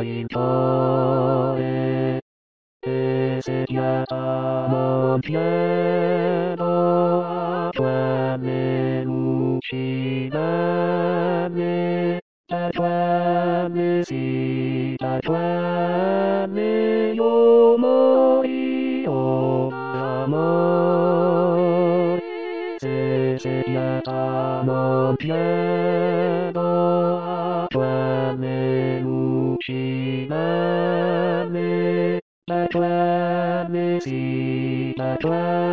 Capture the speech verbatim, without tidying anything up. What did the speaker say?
pointo e segnata chiedo a tua me uccidere, da tua me si, da tua me io morirò d'amore. Se segnata non chiedo a tua me uccidere, da tua me si, da tua